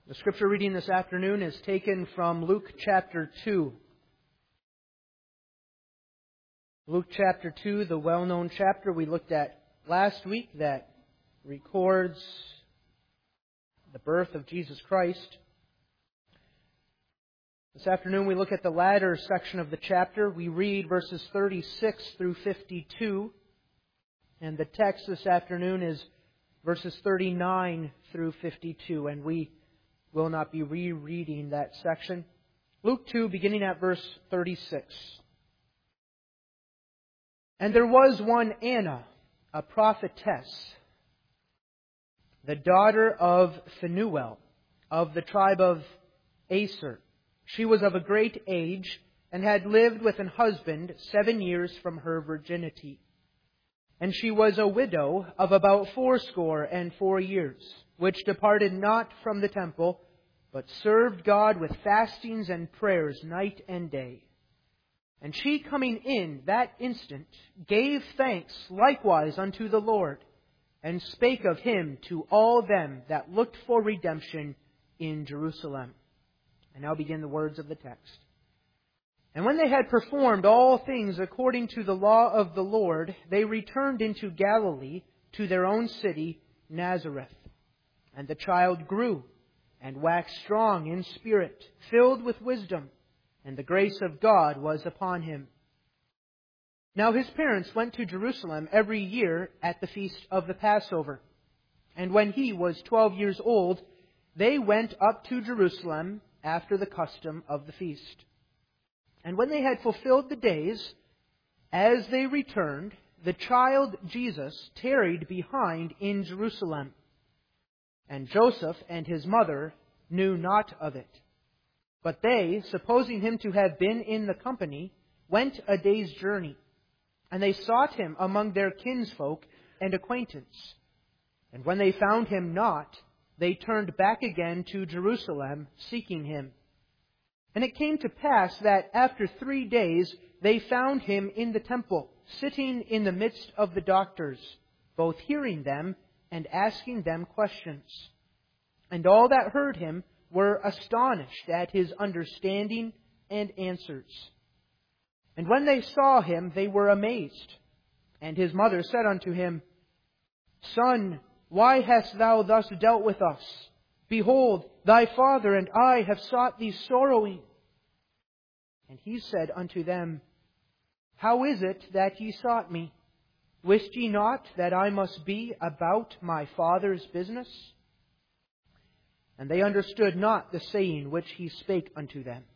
The scripture reading this afternoon is taken from Luke chapter 2. Luke chapter 2, the well-known chapter we looked at last week that records the birth of Jesus Christ. This afternoon we look at the latter section of the chapter. We read verses 36 through 52. And the text this afternoon is verses 39 through 52. And we will not be rereading that section. Luke 2, beginning at verse 36. And there was one Anna, a prophetess, the daughter of Phanuel, of the tribe of Aser. She was of a great age, and had lived with an husband 7 years from her virginity. And she was a widow of about 84 years, which departed not from the temple, but served God with fastings and prayers night and day. And she coming in that instant gave thanks likewise unto the Lord, and spake of Him to all them that looked for redemption in Jerusalem. And now begin the words of the text. And when they had performed all things according to the law of the Lord, they returned into Galilee to their own city, Nazareth. And the child grew and waxed strong in spirit, filled with wisdom, and the grace of God was upon him. Now his parents went to Jerusalem every year at the feast of the Passover. And when he was 12 years old, they went up to Jerusalem after the custom of the feast. And when they had fulfilled the days, as they returned, the child Jesus tarried behind in Jerusalem. And Joseph and his mother knew not of it. But they, supposing him to have been in the company, went a day's journey. And they sought him among their kinsfolk and acquaintance. And when they found him not, they turned back again to Jerusalem, seeking him. And it came to pass that after 3 days they found him in the temple, sitting in the midst of the doctors, both hearing them and asking them questions. And all that heard him were astonished at his understanding and answers. And when they saw him, they were amazed. And his mother said unto him, Son, why hast thou thus dealt with us? Behold, thy father and I have sought thee sorrowing. And he said unto them, How is it that ye sought me? Wist ye not that I must be about my Father's business? And they understood not the saying which he spake unto them.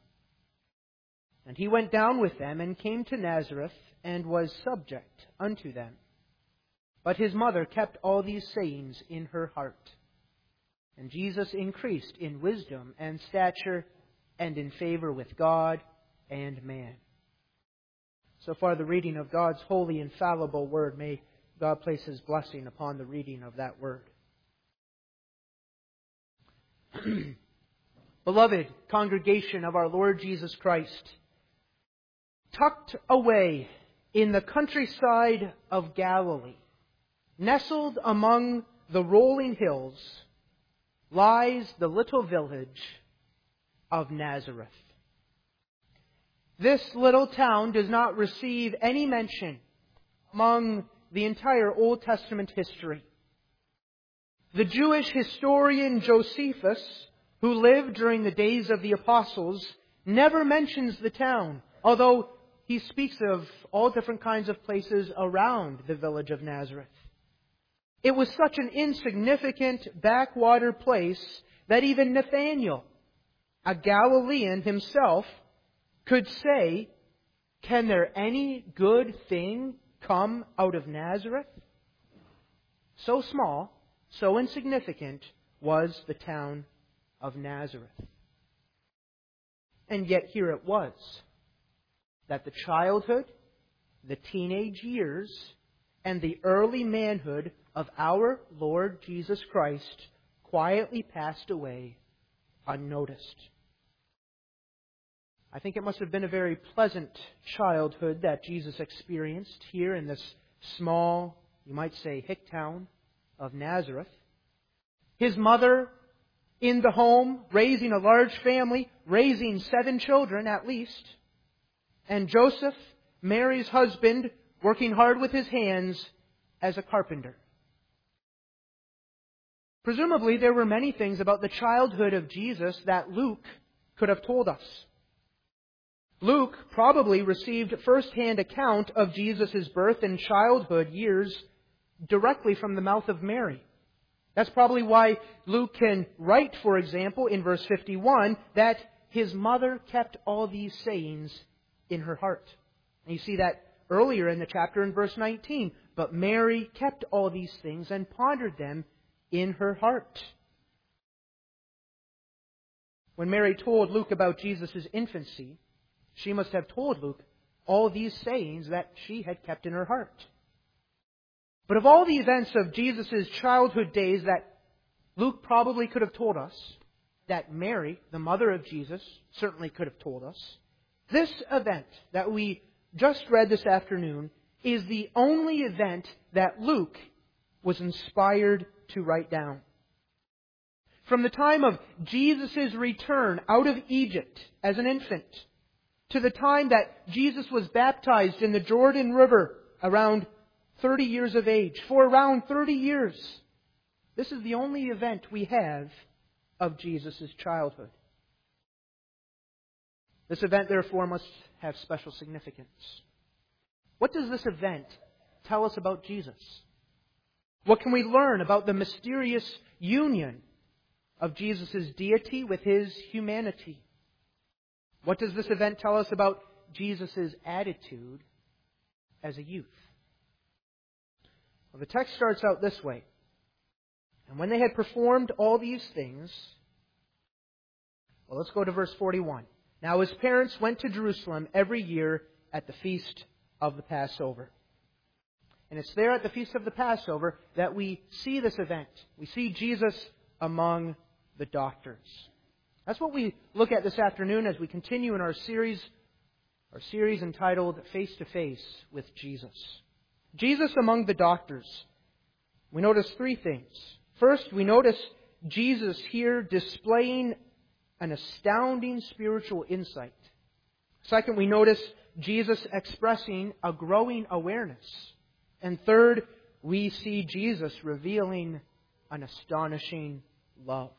And he went down with them, and came to Nazareth, and was subject unto them. But his mother kept all these sayings in her heart. And Jesus increased in wisdom and stature, and in favor with God and man. So far the reading of God's holy, infallible Word. May God place His blessing upon the reading of that Word. Beloved congregation of our Lord Jesus Christ, tucked away in the countryside of Galilee, nestled among the rolling hills, lies the little village of Nazareth. This little town does not receive any mention among the entire Old Testament history. The Jewish historian Josephus, who lived during the days of the apostles, never mentions the town, although he speaks of all different kinds of places around the village of Nazareth. It was such an insignificant backwater place that even Nathanael, a Galilean himself, could say, Can there any good thing come out of Nazareth? So small, so insignificant was the town of Nazareth. And yet here it was, that the childhood, the teenage years, and the early manhood of our Lord Jesus Christ quietly passed away unnoticed. I think it must have been a very pleasant childhood that Jesus experienced here in this small, you might say, hick town of Nazareth. His mother in the home, raising a large family, raising 7 children at least. And Joseph, Mary's husband, working hard with his hands as a carpenter. Presumably, there were many things about the childhood of Jesus that Luke could have told us. Luke probably received first-hand account of Jesus' birth and childhood years directly from the mouth of Mary. That's probably why Luke can write, for example, in verse 51, that his mother kept all these sayings in her heart. And you see that earlier in the chapter in verse 19. But Mary kept all these things and pondered them in her heart. When Mary told Luke about Jesus' infancy, she must have told Luke all these sayings that she had kept in her heart. But of all the events of Jesus' childhood days that Luke probably could have told us, that Mary, the mother of Jesus, certainly could have told us, this event that we just read this afternoon is the only event that Luke was inspired to write down. From the time of Jesus' return out of Egypt as an infant, to the time that Jesus was baptized in the Jordan River around 30 years of age, for around 30 years. This is the only event we have of Jesus' childhood. This event, therefore, must have special significance. What does this event tell us about Jesus? What can we learn about the mysterious union of Jesus' deity with His humanity? What does this event tell us about Jesus' attitude as a youth? Well, the text starts out this way. And when they had performed all these things, well, let's go to verse 41. Now his parents went to Jerusalem every year at the feast of the Passover. And it's there at the feast of the Passover that we see this event. We see Jesus among the doctors. That's what we look at this afternoon as we continue in our series entitled Face to Face with Jesus. Jesus among the doctors. We notice 3 things. First, we notice Jesus here displaying an astounding spiritual insight. Second, we notice Jesus expressing a growing awareness. And third, we see Jesus revealing an astonishing love.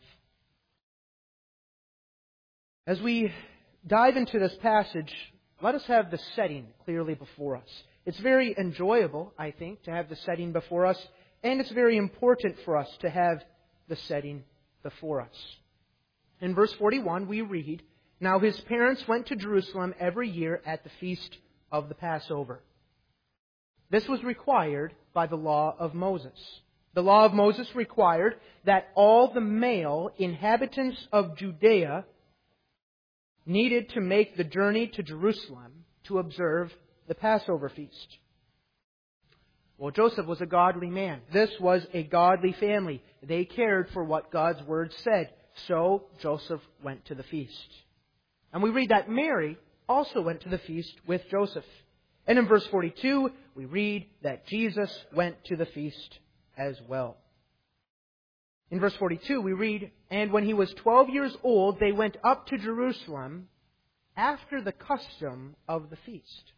As we dive into this passage, let us have the setting clearly before us. It's very enjoyable, I think, to have the setting before us, and it's very important for us to have the setting before us. In verse 41, we read, Now his parents went to Jerusalem every year at the feast of the Passover. This was required by the law of Moses. The law of Moses required that all the male inhabitants of Judea needed to make the journey to Jerusalem to observe the Passover feast. Well, Joseph was a godly man. This was a godly family. They cared for what God's Word said. So Joseph went to the feast. And we read that Mary also went to the feast with Joseph. And in verse 42, we read that Jesus went to the feast as well. In verse 42, we read, And when he was 12 years old, they went up to Jerusalem after the custom of the feast.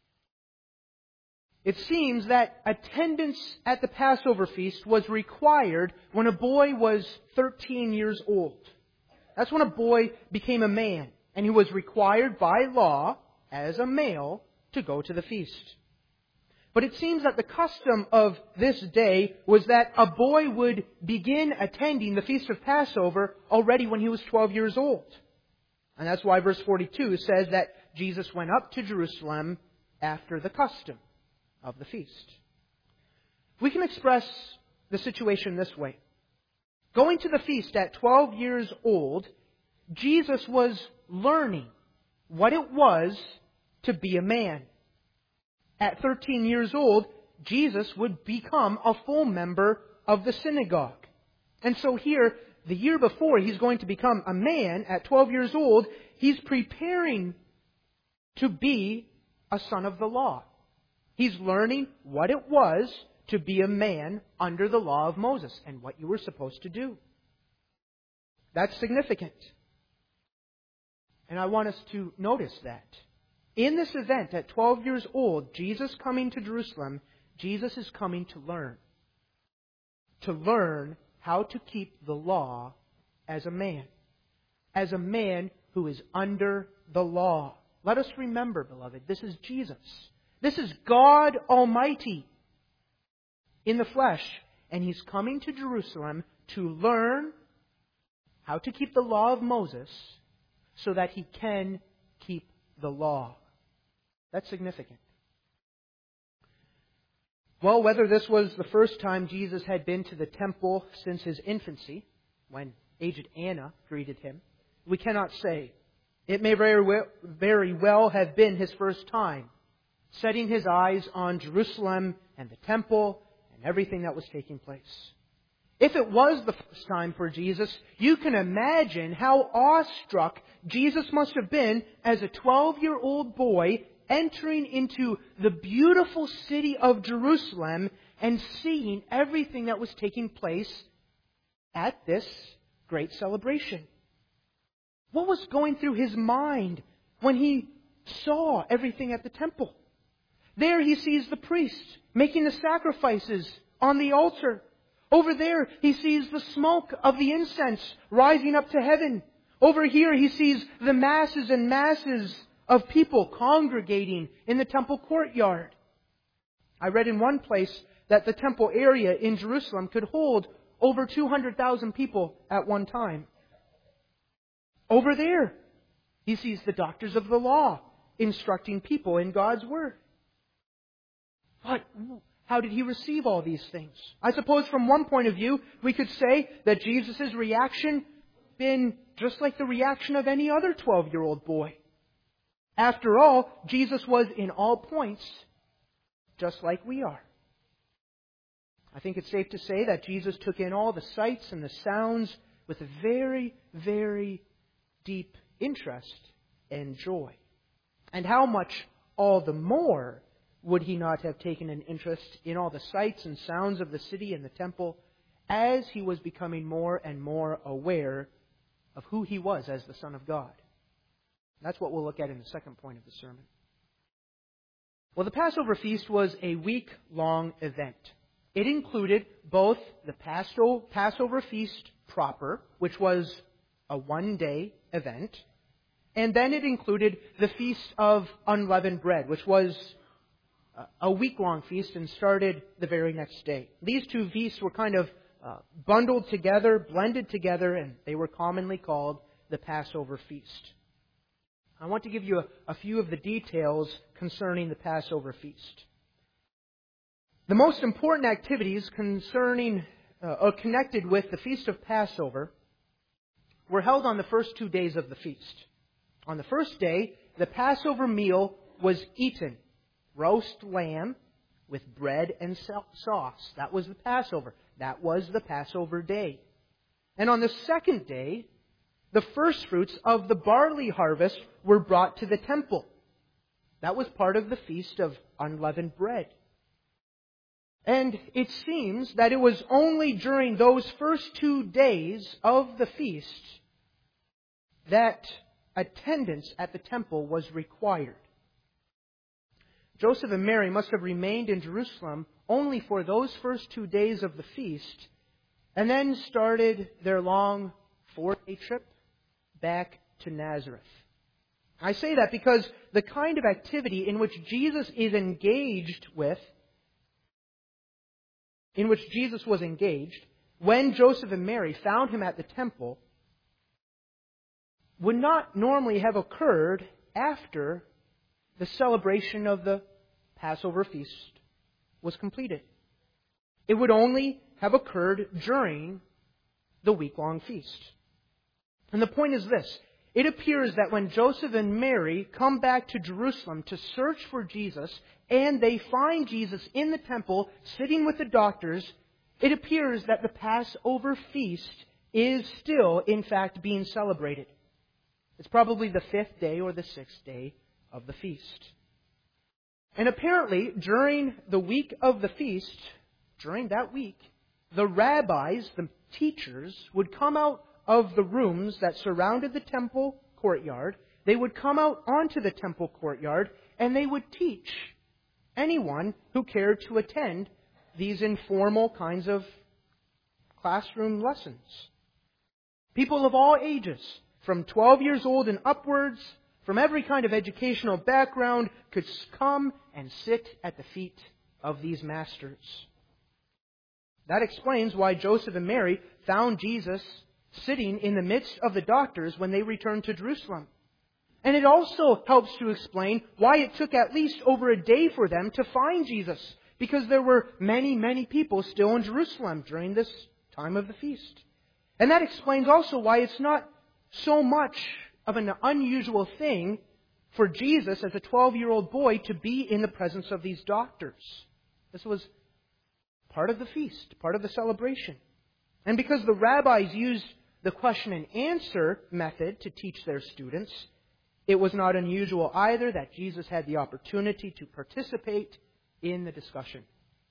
It seems that attendance at the Passover feast was required when a boy was 13 years old. That's when a boy became a man, and he was required by law, as a male, to go to the feast. But it seems that the custom of this day was that a boy would begin attending the Feast of Passover already when he was 12 years old. And that's why verse 42 says that Jesus went up to Jerusalem after the custom of the feast. We can express the situation this way. Going to the feast at 12 years old, Jesus was learning what it was to be a man. At 13 years old, Jesus would become a full member of the synagogue. And so here, the year before he's going to become a man, at 12 years old, he's preparing to be a son of the law. He's learning what it was to be a man under the law of Moses and what you were supposed to do. That's significant. And I want us to notice that. In this event, at 12 years old, Jesus coming to Jerusalem, Jesus is coming to learn. To learn how to keep the law as a man. As a man who is under the law. Let us remember, beloved, this is Jesus. This is God Almighty in the flesh. And He's coming to Jerusalem to learn how to keep the law of Moses so that He can keep the law. That's significant. Well, whether this was the first time Jesus had been to the temple since His infancy, when aged Anna greeted Him, we cannot say. It may very well have been His first time, setting His eyes on Jerusalem and the temple and everything that was taking place. If it was the first time for Jesus, you can imagine how awestruck Jesus must have been as a 12-year-old boy entering into the beautiful city of Jerusalem and seeing everything that was taking place at this great celebration. What was going through his mind when he saw everything at the temple? There he sees the priests making the sacrifices on the altar. Over there he sees the smoke of the incense rising up to heaven. Over here he sees the masses and masses of people congregating in the temple courtyard. I read in one place that the temple area in Jerusalem could hold over 200,000 people at one time. Over there, he sees the doctors of the law instructing people in God's Word. But how did he receive all these things? I suppose from one point of view, we could say that Jesus' reaction been just like the reaction of any other 12-year-old boy. After all, Jesus was in all points just like we are. I think it's safe to say that Jesus took in all the sights and the sounds with a very, very deep interest and joy. And how much all the more would he not have taken an interest in all the sights and sounds of the city and the temple as he was becoming more and more aware of who he was as the Son of God? That's what we'll look at in the second point of the sermon. Well, the Passover feast was a week-long event. It included both the Passover feast proper, which was a one-day event, and then it included the Feast of Unleavened Bread, which was a week-long feast and started the very next day. These two feasts were kind of bundled together, blended together, and they were commonly called the Passover feast. I want to give you a few of the details concerning the Passover feast. The most important activities concerning or connected with the Feast of Passover were held on the first 2 days of the feast. On the first day, the Passover meal was eaten. Roast lamb with bread and sauce. That was the Passover. That was the Passover day. And on the second day, the first fruits of the barley harvest were brought to the temple. That was part of the Feast of Unleavened Bread. And it seems that it was only during those first 2 days of the feast that attendance at the temple was required. Joseph and Mary must have remained in Jerusalem only for those first 2 days of the feast, and then started their long 4-day trip back to Nazareth. I say that because the kind of activity in which Jesus is engaged with, in which Jesus was engaged, when Joseph and Mary found Him at the temple, would not normally have occurred after the celebration of the Passover feast was completed. It would only have occurred during the week-long feast. And the point is this. It appears that when Joseph and Mary come back to Jerusalem to search for Jesus, and they find Jesus in the temple sitting with the doctors, it appears that the Passover feast is still, in fact, being celebrated. It's probably the 5th day or the 6th day of the feast. And apparently, during the week of the feast, during that week, the rabbis, the teachers, would come out of the rooms that surrounded the temple courtyard, they would come out onto the temple courtyard and they would teach anyone who cared to attend these informal kinds of classroom lessons. People of all ages, from 12 years old and upwards, from every kind of educational background, could come and sit at the feet of these masters. That explains why Joseph and Mary found Jesus sitting in the midst of the doctors when they returned to Jerusalem. And it also helps to explain why it took at least over a day for them to find Jesus, because there were many, many people still in Jerusalem during this time of the feast. And that explains also why it's not so much of an unusual thing for Jesus as a 12-year-old boy to be in the presence of these doctors. This was part of the feast, part of the celebration. And because the rabbis used the question and answer method to teach their students, it was not unusual either that Jesus had the opportunity to participate in the discussion.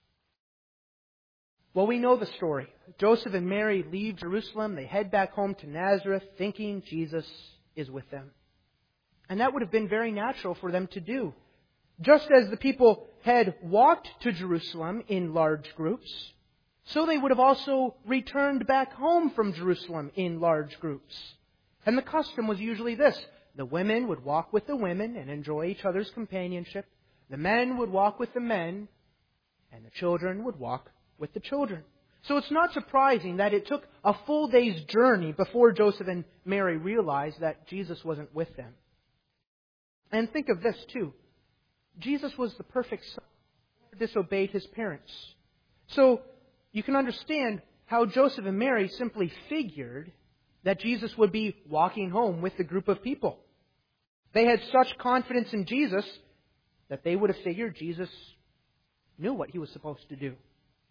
Well, we know the story. Joseph and Mary leave Jerusalem. They head back home to Nazareth thinking Jesus is with them. And that would have been very natural for them to do. Just as the people had walked to Jerusalem in large groups, so they would have also returned back home from Jerusalem in large groups. And the custom was usually this. The women would walk with the women and enjoy each other's companionship. The men would walk with the men, and the children would walk with the children. So it's not surprising that it took a full day's journey before Joseph and Mary realized that Jesus wasn't with them. And think of this too. Jesus was the perfect son who disobeyed his parents. So you can understand how Joseph and Mary simply figured that Jesus would be walking home with the group of people. They had such confidence in Jesus that they would have figured Jesus knew what he was supposed to do.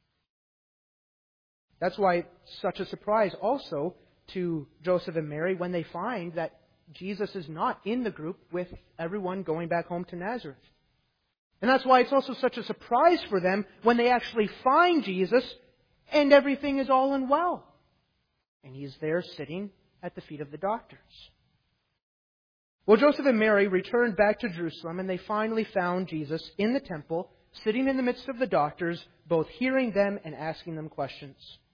That's why it's such a surprise also to Joseph and Mary when they find that Jesus is not in the group with everyone going back home to Nazareth. And that's why it's also such a surprise for them when they actually find Jesus and everything is all in well. And he's there sitting at the feet of the doctors. Well, Joseph and Mary returned back to Jerusalem and they finally found Jesus in the temple, sitting in the midst of the doctors, both hearing them and asking them questions.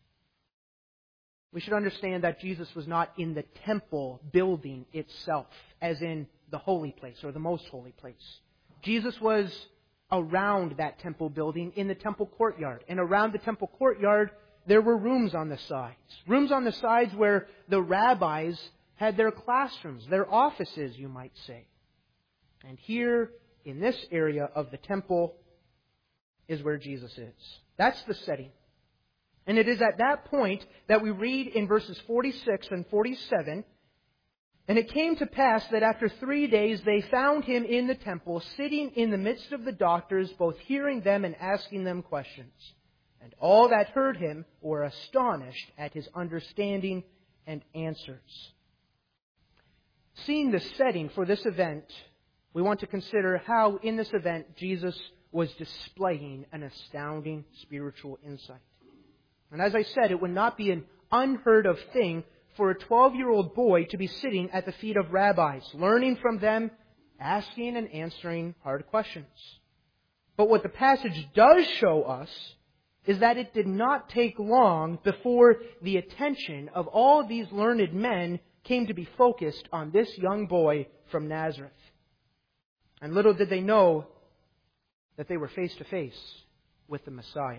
We should understand that Jesus was not in the temple building itself, as in the holy place or the most holy place. Jesus was around that temple building in the temple courtyard. And around the temple courtyard, there were rooms on the sides. Rooms on the sides where the rabbis had their classrooms, their offices, you might say. And here, in this area of the temple, is where Jesus is. That's the setting. And it is at that point that we read in verses 46 and 47, "And it came to pass that after 3 days they found him in the temple, sitting in the midst of the doctors, both hearing them and asking them questions. And all that heard him were astonished at his understanding and answers." Seeing the setting for this event, we want to consider how in this event Jesus was displaying an astounding spiritual insight. And as I said, it would not be an unheard of thing for a 12-year-old boy to be sitting at the feet of rabbis, learning from them, asking and answering hard questions. But what the passage does show us is that it did not take long before the attention of all these learned men came to be focused on this young boy from Nazareth. And little did they know that they were face to face with the Messiah.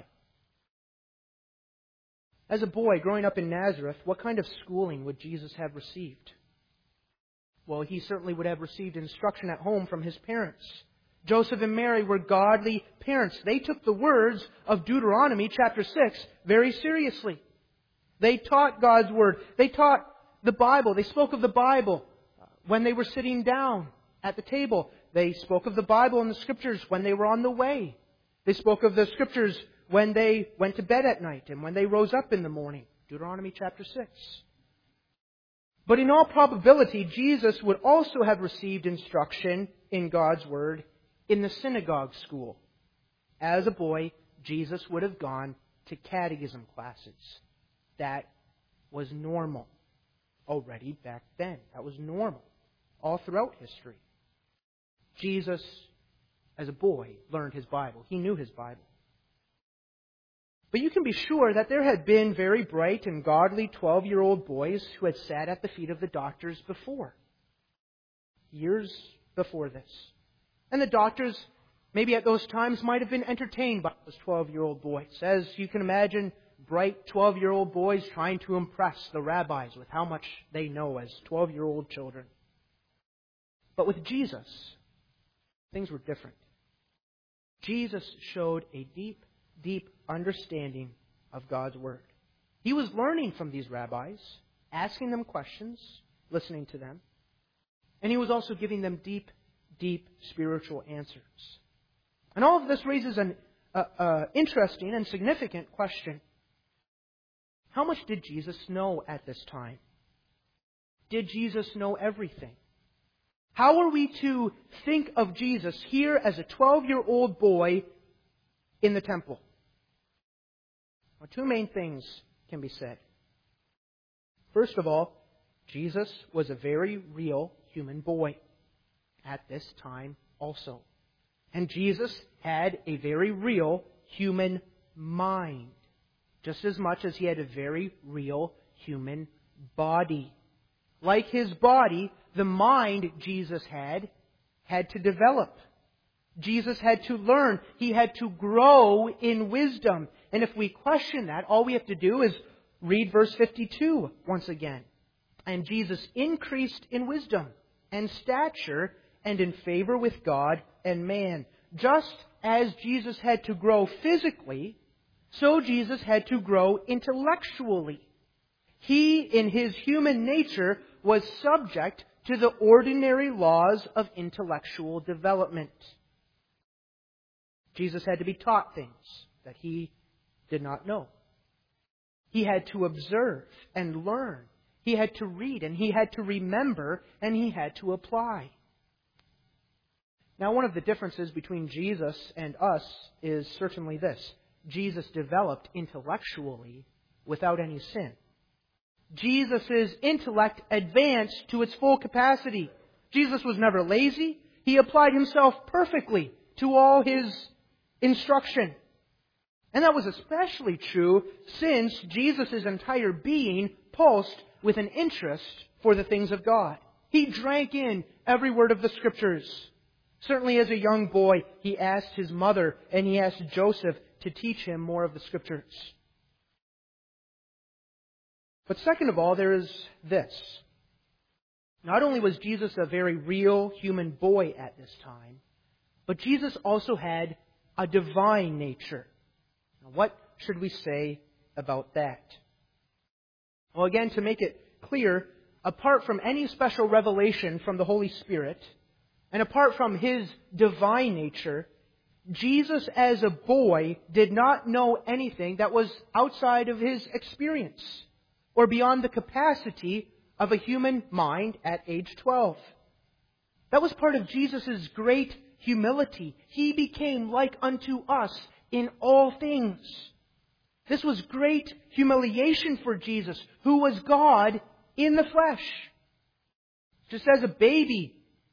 As a boy growing up in Nazareth, what kind of schooling would Jesus have received? Well, he certainly would have received instruction at home from his parents. Joseph and Mary were godly parents. They took the words of Deuteronomy chapter 6 very seriously. They taught God's Word. They taught the Bible. They spoke of the Bible when they were sitting down at the table. They spoke of the Bible and the Scriptures when they were on the way. They spoke of the Scriptures when they went to bed at night and when they rose up in the morning. Deuteronomy chapter 6. But in all probability, Jesus would also have received instruction in God's Word in the synagogue school. As a boy, Jesus would have gone to catechism classes. That was normal. already back then. That was normal all throughout history. Jesus, as a boy, learned his Bible. He knew his Bible. But you can be sure that there had been very bright and godly 12-year-old boys who had sat at the feet of the doctors before. Years before this. And the doctors, maybe at those times, might have been entertained by those 12-year-old boys. As you can imagine, bright 12-year-old boys trying to impress the rabbis with how much they know as 12-year-old children. But with Jesus, things were different. Jesus showed a deep, deep understanding of God's Word. He was learning from these rabbis, asking them questions, listening to them, and he was also giving them deep, deep spiritual answers. And all of this raises an interesting and significant question. How much did Jesus know at this time? Did Jesus know everything? How are we to think of Jesus here as a 12-year-old boy in the temple? Well, two main things can be said. First of all, Jesus was a very real human boy at this time also. And Jesus had a very real human mind, just as much as he had a very real human body. Like his body, the mind Jesus had to develop. Jesus had to learn. He had to grow in wisdom. And if we question that, all we have to do is read verse 52 once again. And Jesus increased in wisdom and stature and in favor with God and man. Just as Jesus had to grow physically, so Jesus had to grow intellectually. He, in his human nature, was subject to the ordinary laws of intellectual development. Jesus had to be taught things that he did not know. He had to observe and learn. He had to read and he had to remember and he had to apply. Now, one of the differences between Jesus and us is certainly this. Jesus developed intellectually without any sin. Jesus' intellect advanced to its full capacity. Jesus was never lazy. He applied himself perfectly to all his instruction. And that was especially true since Jesus' entire being pulsed with an interest for the things of God. He drank in every word of the Scriptures. Certainly as a young boy, he asked his mother and he asked Joseph to teach him more of the Scriptures. But second of all, there is this. Not only was Jesus a very real human boy at this time, but Jesus also had a divine nature. Now, what should we say about that? Well, again, to make it clear, apart from any special revelation from the Holy Spirit, and apart from his divine nature, Jesus as a boy did not know anything that was outside of his experience or beyond the capacity of a human mind at age 12. That was part of Jesus' great humility. He became like unto us in all things. This was great humiliation for Jesus, who was God in the flesh. Just as a baby,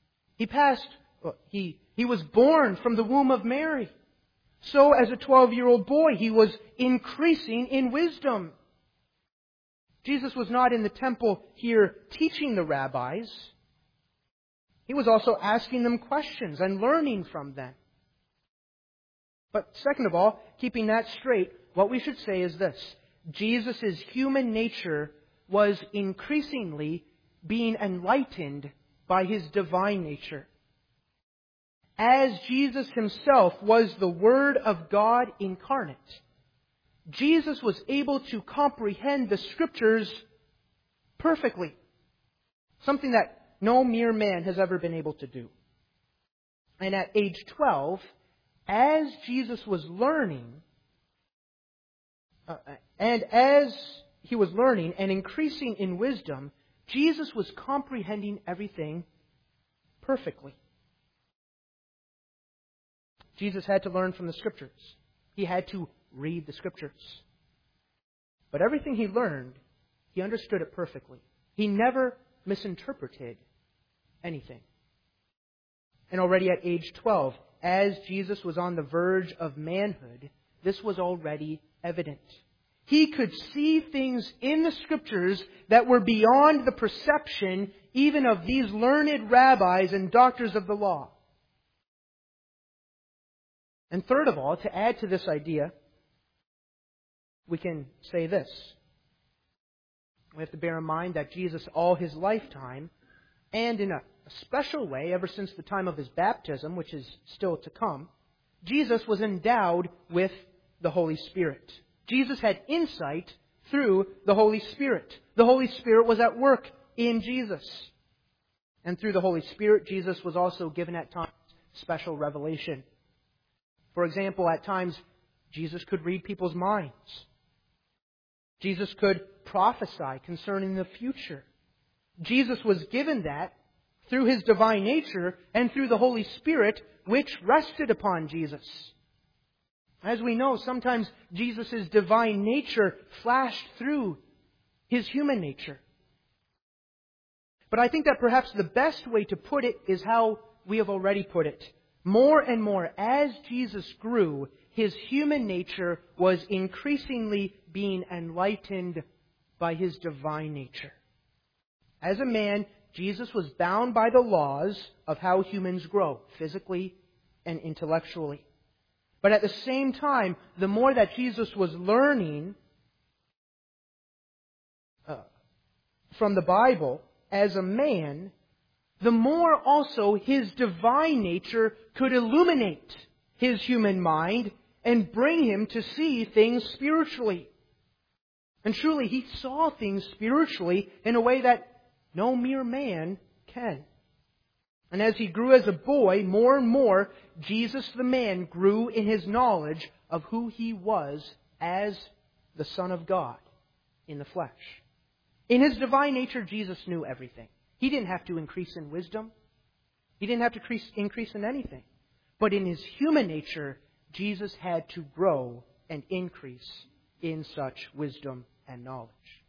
he was born from the womb of Mary. So as a 12-year-old boy, he was increasing in wisdom. Jesus was not in the temple here teaching the rabbis. He was also asking them questions and learning from them. But second of all, keeping that straight, what we should say is this. Jesus' human nature was increasingly being enlightened by his divine nature. As Jesus himself was the Word of God incarnate, Jesus was able to comprehend the Scriptures perfectly. Something that no mere man has ever been able to do. And at age 12, as Jesus was learning, and increasing in wisdom, Jesus was comprehending everything perfectly. Jesus had to learn from the Scriptures. He had to read the Scriptures. But everything he learned, he understood it perfectly. He never misinterpreted anything. And already at age 12, as Jesus was on the verge of manhood, this was already evident. He could see things in the Scriptures that were beyond the perception even of these learned rabbis and doctors of the law. And third of all, to add to this idea, we can say this. We have to bear in mind that Jesus, all His lifetime, and in a special way, ever since the time of His baptism, which is still to come, Jesus was endowed with the Holy Spirit. Jesus had insight through the Holy Spirit. The Holy Spirit was at work in Jesus. And through the Holy Spirit, Jesus was also given at times special revelation. For example, at times, Jesus could read people's minds. Jesus could prophesy concerning the future. Jesus was given that through His divine nature and through the Holy Spirit, which rested upon Jesus. As we know, sometimes Jesus' divine nature flashed through His human nature. But I think that perhaps the best way to put it is how we have already put it. More and more, as Jesus grew, His human nature was increasingly being enlightened by His divine nature. As a man, Jesus was bound by the laws of how humans grow, physically and intellectually. But at the same time, the more that Jesus was learning from the Bible as a man, the more also His divine nature could illuminate His human mind and bring him to see things spiritually. And truly, He saw things spiritually in a way that no mere man can. And as He grew as a boy, more and more, Jesus the man grew in His knowledge of who He was as the Son of God in the flesh. In His divine nature, Jesus knew everything. He didn't have to increase in wisdom. He didn't have to increase in anything. But in His human nature, Jesus had to grow and increase in such wisdom and knowledge.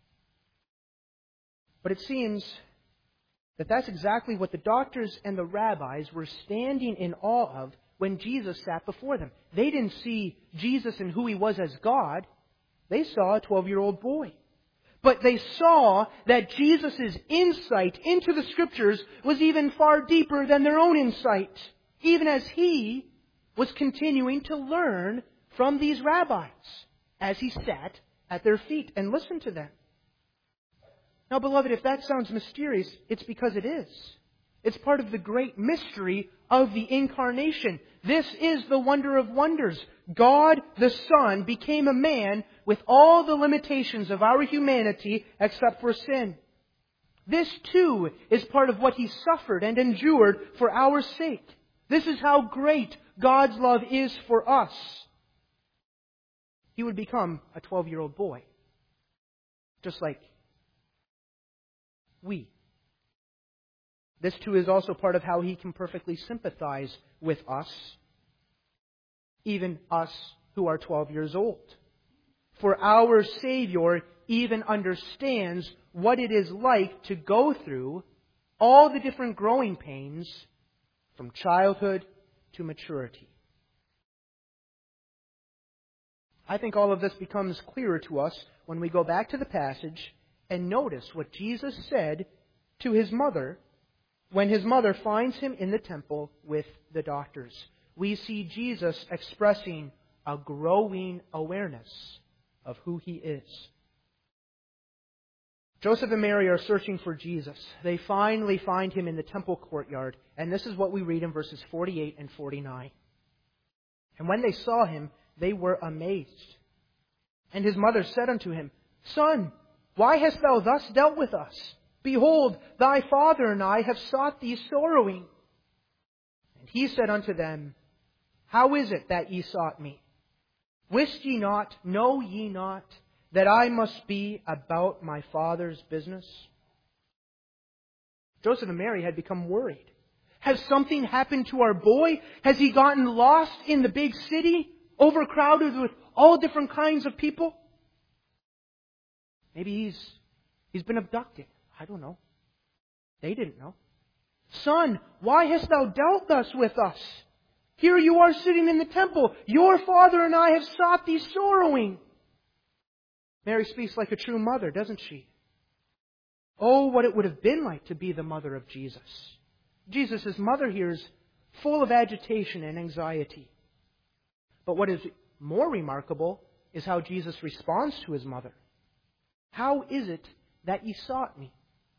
But it seems that that's exactly what the doctors and the rabbis were standing in awe of when Jesus sat before them. They didn't see Jesus and who He was as God. They saw a 12-year-old boy. But they saw that Jesus' insight into the Scriptures was even far deeper than their own insight, even as He was continuing to learn from these rabbis as He sat at their feet and listened to them. Now, beloved, if that sounds mysterious, it's because it is. It's part of the great mystery of the Incarnation. This is the wonder of wonders. God the Son became a man with all the limitations of our humanity except for sin. This too is part of what He suffered and endured for our sake. This is how great God's love is for us. He would become a 12-year-old boy, just like we. This too is also part of how He can perfectly sympathize with us, even us who are 12 years old. For our Savior even understands what it is like to go through all the different growing pains from childhood to maturity. I think all of this becomes clearer to us when we go back to the passage and notice what Jesus said to His mother when His mother finds Him in the temple with the doctors. We see Jesus expressing a growing awareness of who He is. Joseph and Mary are searching for Jesus. They finally find Him in the temple courtyard, and this is what we read in verses 48 and 49. And when they saw Him, they were amazed. And His mother said unto Him, Son, why hast thou thus dealt with us? Behold, thy father and I have sought thee sorrowing. And He said unto them, How is it that ye sought me? Wist ye not, know ye not, that I must be about my Father's business? Joseph and Mary had become worried. Has something happened to our boy? Has he gotten lost in the big city, overcrowded with all different kinds of people? Maybe he's been abducted. I don't know. They didn't know. Son, why hast thou dealt thus with us? Here you are sitting in the temple. Your father and I have sought thee sorrowing. Mary speaks like a true mother, doesn't she? Oh, what it would have been like to be the mother of Jesus. Jesus' mother here is full of agitation and anxiety. But what is more remarkable is how Jesus responds to His mother. How is it that ye sought me?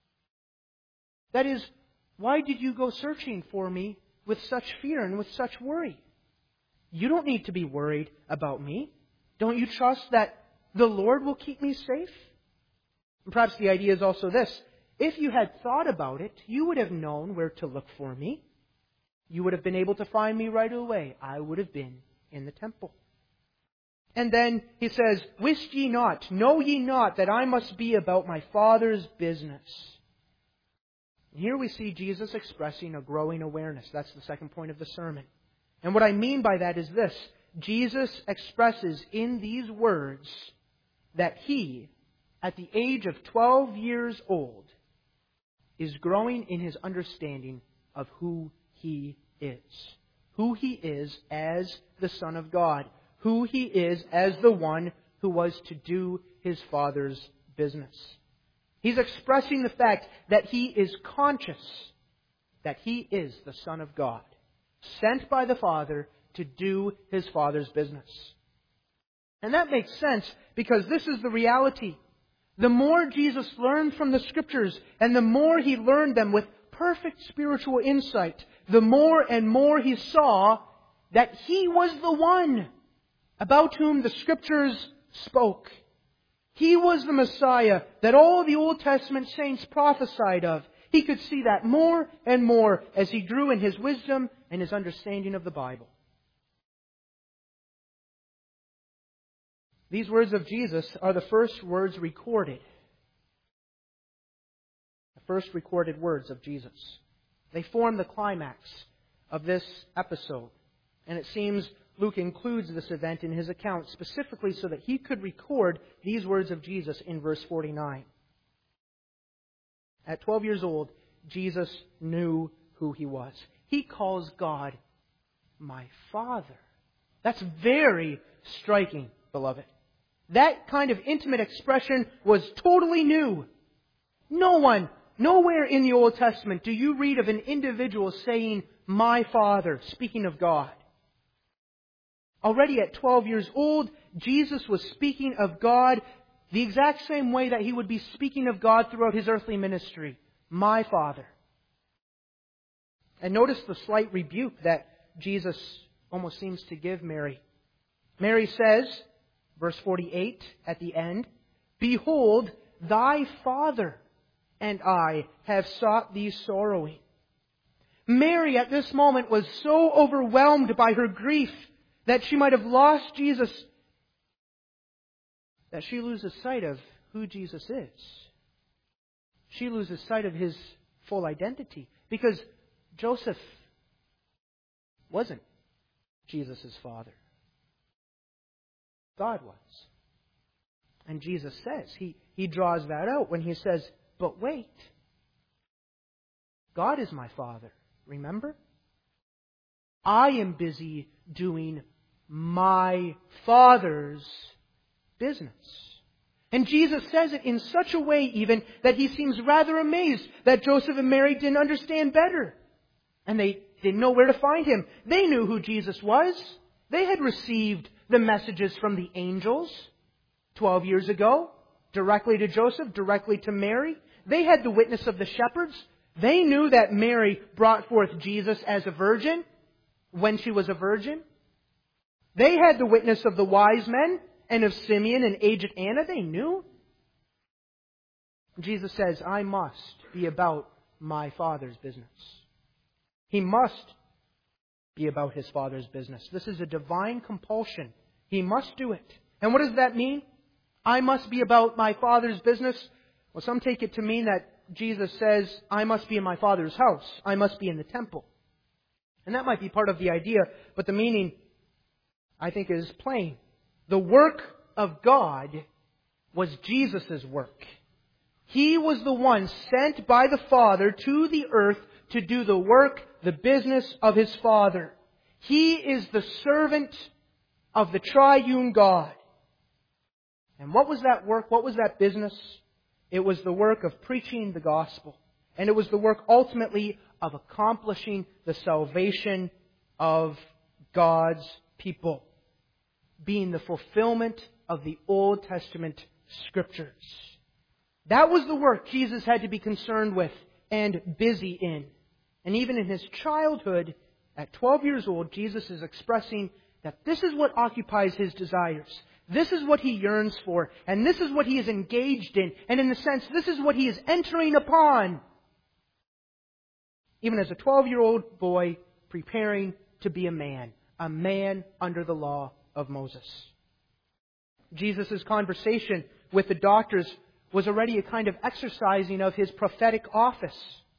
That is, why did you go searching for me with such fear and with such worry? You don't need to be worried about me. Don't you trust that the Lord will keep me safe? And perhaps the idea is also this. If you had thought about it, you would have known where to look for me. You would have been able to find me right away. I would have been in the temple. And then He says, Wist ye not, know ye not, that I must be about my Father's business? And here we see Jesus expressing a growing awareness. That's the second point of the sermon. And what I mean by that is this. Jesus expresses in these words that He, at the age of 12 years old, is growing in His understanding of who He is. Who He is as the Son of God. Who He is as the one who was to do His Father's business. He's expressing the fact that He is conscious that He is the Son of God, sent by the Father to do His Father's business. And that makes sense because this is the reality. The more Jesus learned from the Scriptures and the more He learned them with perfect spiritual insight, the more and more He saw that He was the one about whom the Scriptures spoke. He was the Messiah that all the Old Testament saints prophesied of. He could see that more and more as he grew in his wisdom and his understanding of the Bible. These words of Jesus are the first words recorded. The first recorded words of Jesus. They form the climax of this episode. And it seems Luke includes this event in his account specifically so that he could record these words of Jesus in verse 49. At 12 years old, Jesus knew who He was. He calls God my Father. That's very striking, beloved. That kind of intimate expression was totally new. Nowhere in the Old Testament do you read of an individual saying, my Father, speaking of God. Already at 12 years old, Jesus was speaking of God the exact same way that He would be speaking of God throughout His earthly ministry. My Father. And notice the slight rebuke that Jesus almost seems to give Mary. Mary says, verse 48 at the end, Behold, thy Father and I have sought thee sorrowing. Mary at this moment was so overwhelmed by her grief that she might have lost Jesus, that she loses sight of who Jesus is. She loses sight of His full identity. Because Joseph wasn't Jesus' father. God was. And Jesus says, He draws that out when He says, but wait, God is my Father, remember? I am busy doing my Father's business. And Jesus says it in such a way even that He seems rather amazed that Joseph and Mary didn't understand better. And they didn't know where to find Him. They knew who Jesus was. They had received the messages from the angels 12 years ago, directly to Joseph, directly to Mary. They had the witness of the shepherds. They knew that Mary brought forth Jesus as a virgin when she was a virgin. They had the witness of the wise men and of Simeon and aged Anna. They knew. Jesus says, I must be about my Father's business. He must be about His Father's business. This is a divine compulsion. He must do it. And what does that mean? I must be about my Father's business. Well, some take it to mean that Jesus says, I must be in my Father's house. I must be in the temple. And that might be part of the idea, but the meaning, I think, is plain. The work of God was Jesus' work. He was the one sent by the Father to the earth to do the work, the business of His Father. He is the servant of the triune God. And what was that work? What was that business? It was the work of preaching the gospel. And it was the work ultimately of accomplishing the salvation of God's people, being the fulfillment of the Old Testament Scriptures. That was the work Jesus had to be concerned with and busy in. And even in His childhood, at 12 years old, Jesus is expressing that this is what occupies His desires. This is what He yearns for. And this is what He is engaged in. And in a sense, this is what He is entering upon. Even as a 12-year-old boy preparing to be a man under the law of Moses. Jesus' conversation with the doctors was already a kind of exercising of His prophetic office.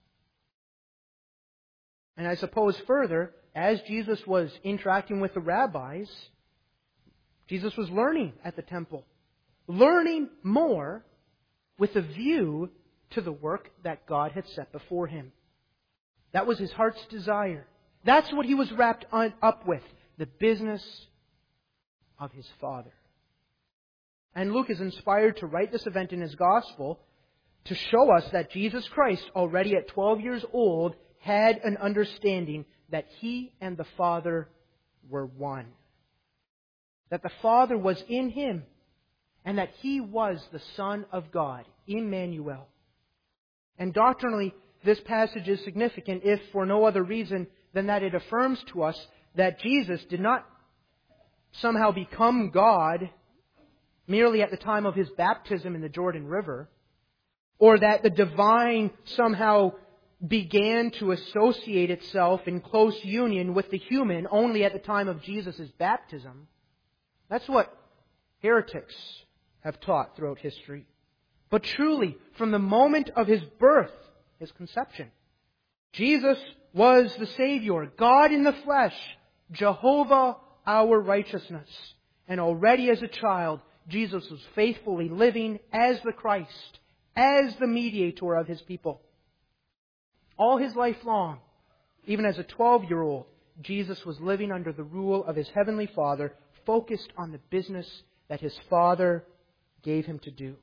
And I suppose further, as Jesus was interacting with the rabbis, Jesus was learning at the temple. Learning more with a view to the work that God had set before Him. That was His heart's desire. That's what He was wrapped up with. The business of His Father. And Luke is inspired to write this event in his Gospel to show us that Jesus Christ, already at 12 years old, had an understanding that He and the Father were one. That the Father was in Him, and that He was the Son of God, Emmanuel. And doctrinally, this passage is significant if for no other reason than that it affirms to us that Jesus did not somehow become God merely at the time of His baptism in the Jordan River, or that the divine somehow began to associate itself in close union with the human only at the time of Jesus' baptism. That's what heretics have taught throughout history. But truly, from the moment of His birth, His conception, Jesus was the Savior, God in the flesh, Jehovah our righteousness. And already as a child, Jesus was faithfully living as the Christ, as the mediator of His people. All His life long, even as a 12-year-old, Jesus was living under the rule of His Heavenly Father, focused on the business that His Father gave Him to do.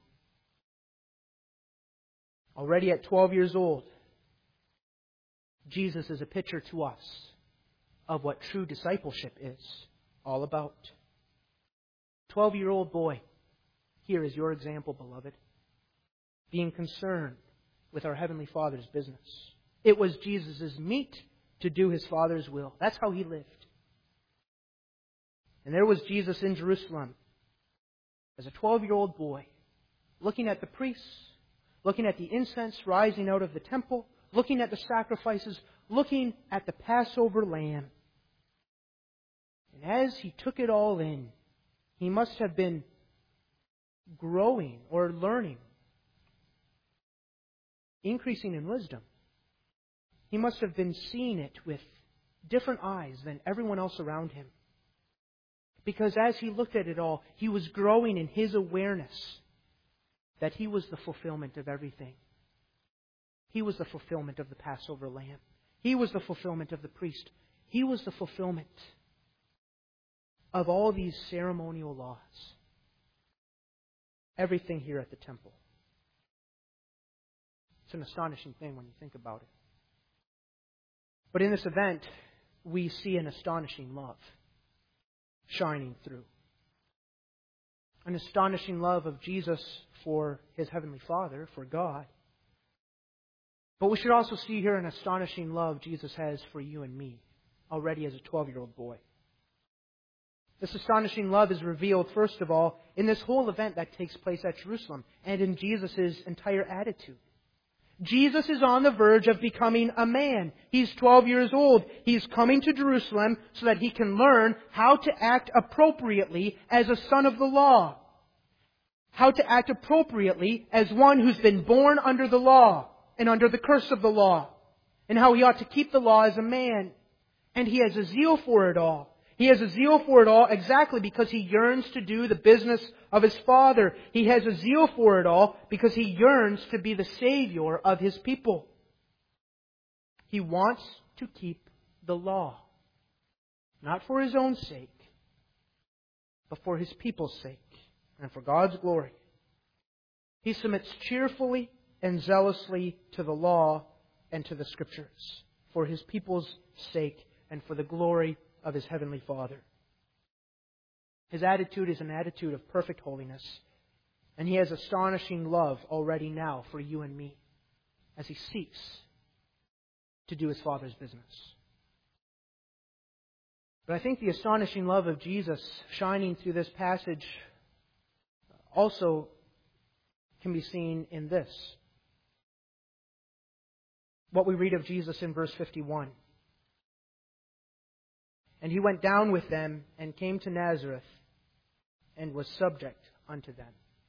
Already at 12 years old, Jesus is a picture to us of what true discipleship is all about. 12-year-old boy, here is your example, beloved. Being concerned with our Heavenly Father's business. It was Jesus' meat to do His Father's will. That's how He lived. And there was Jesus in Jerusalem as a 12-year-old boy, looking at the priests, looking at the incense rising out of the temple, looking at the sacrifices, looking at the Passover lamb. And as He took it all in, He must have been growing or learning, increasing in wisdom. He must have been seeing it with different eyes than everyone else around Him. Because as He looked at it all, He was growing in His awareness that He was the fulfillment of everything. He was the fulfillment of the Passover lamb. He was the fulfillment of the priest. He was the fulfillment of all these ceremonial laws. Everything here at the temple. It's an astonishing thing when you think about it. But in this event, we see an astonishing love shining through. An astonishing love of Jesus for His Heavenly Father, for God. But we should also see here an astonishing love Jesus has for you and me, already as a 12-year-old boy. This astonishing love is revealed, first of all, in this whole event that takes place at Jerusalem and in Jesus' entire attitude. Jesus is on the verge of becoming a man. He's 12 years old. He's coming to Jerusalem so that He can learn how to act appropriately as a son of the law. How to act appropriately as one who's been born under the law and under the curse of the law. And how he ought to keep the law as a man. And he has a zeal for it all. He has a zeal for it all exactly because he yearns to do the business of his Father. He has a zeal for it all because he yearns to be the Savior of his people. He wants to keep the law, not for his own sake, but for his people's sake and for God's glory. He submits cheerfully and zealously to the law and to the Scriptures for his people's sake and for the glory of his heavenly Father. His attitude is an attitude of perfect holiness, and he has astonishing love already now for you and me as he seeks to do his Father's business. But I think the astonishing love of Jesus shining through this passage also can be seen in this. What we read of Jesus in verse 51. And he went down with them and came to Nazareth and was subject unto them.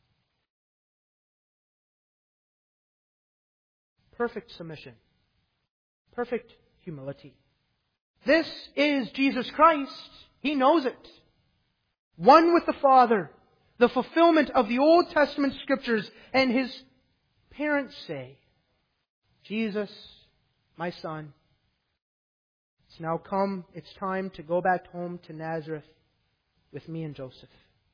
Perfect submission. Perfect humility. This is Jesus Christ. He knows it. One with the Father. The fulfillment of the Old Testament Scriptures. And his parents say, Jesus, my son, it's now come, it's time to go back home to Nazareth with me and Joseph.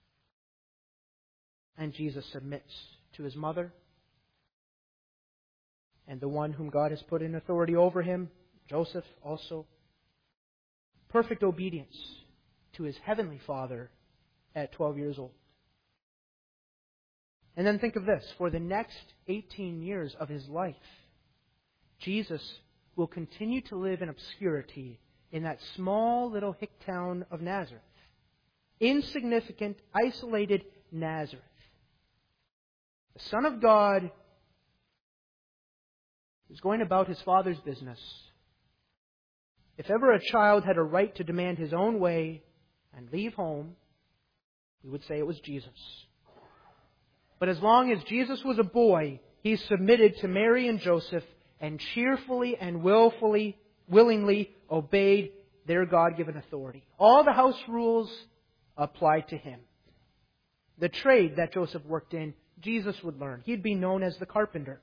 And Jesus submits to his mother and the one whom God has put in authority over him, Joseph also. Perfect obedience to his heavenly Father at 12 years old. And then think of this. For the next 18 years of his life, Jesus will continue to live in obscurity in that small little hick town of Nazareth. Insignificant, isolated Nazareth. The Son of God is going about his Father's business. If ever a child had a right to demand his own way and leave home, we would say it was Jesus. But as long as Jesus was a boy, he submitted to Mary and Joseph and cheerfully and willingly obeyed their God-given authority. All the house rules applied to him. The trade that Joseph worked in, Jesus would learn. He'd be known as the carpenter.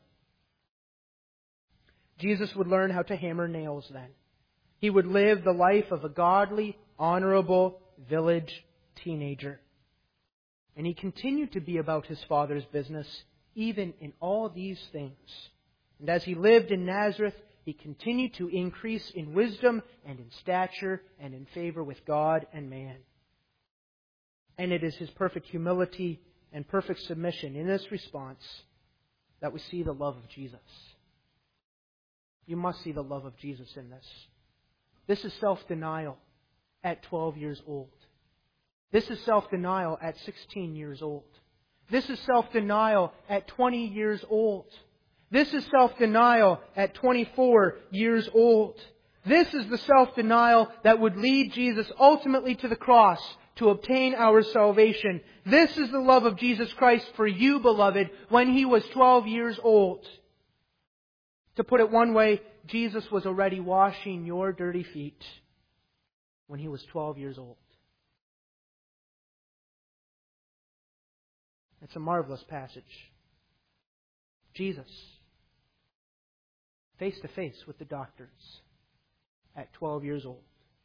Jesus would learn how to hammer nails then. He would live the life of a godly, honorable village teenager. And he continued to be about his Father's business, even in all these things. And as he lived in Nazareth, he continued to increase in wisdom and in stature and in favor with God and man. And it is his perfect humility and perfect submission in this response that we see the love of Jesus. You must see the love of Jesus in this. This is self-denial at 12 years old. This is self-denial at 16 years old. This is self-denial at 20 years old. This is self-denial at 24 years old. This is the self-denial that would lead Jesus ultimately to the cross to obtain our salvation. This is the love of Jesus Christ for you, beloved, when He was 12 years old. To put it one way, Jesus was already washing your dirty feet when He was 12 years old. It's a marvelous passage. Jesus, face to face with the doctors at 12 years old.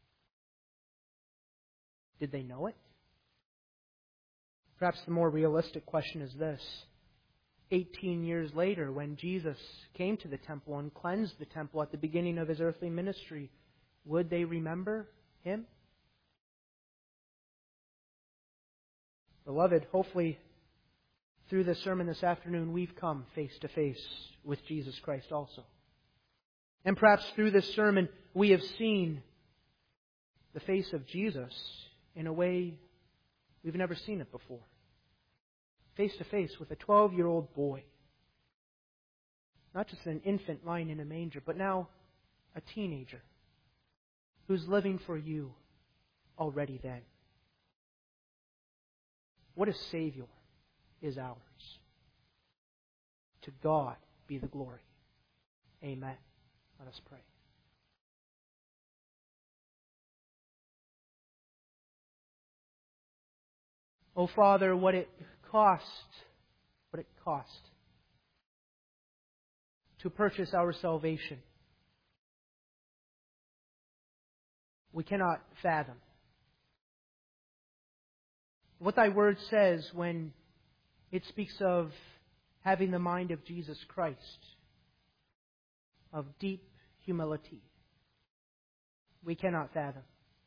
Did they know it? Perhaps the more realistic question is this. 18 years later, when Jesus came to the temple and cleansed the temple at the beginning of His earthly ministry, would they remember Him? Beloved, hopefully through this sermon this afternoon, we've come face to face with Jesus Christ also. And perhaps through this sermon, we have seen the face of Jesus in a way we've never seen it before. Face to face with a 12-year-old boy. Not just an infant lying in a manger, but now a teenager who's living for you already then. What a Savior is ours. To God be the glory. Amen. Let us pray. Oh, Father, what it cost to purchase our salvation, we cannot fathom. What Thy Word says when it speaks of having the mind of Jesus Christ, of deep humility, we cannot fathom.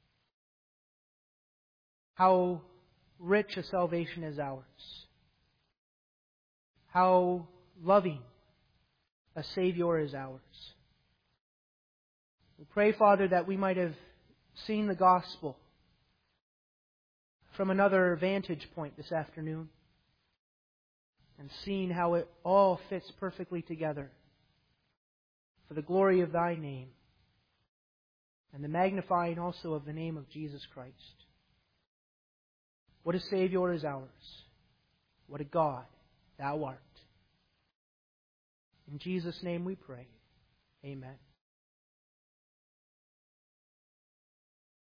How rich a salvation is ours. How loving a Savior is ours. We pray, Father, that we might have seen the gospel from another vantage point this afternoon and seen how it all fits perfectly together for the glory of Thy name and the magnifying also of the name of Jesus Christ. What a Savior is ours. What a God Thou art. In Jesus' name we pray. Amen.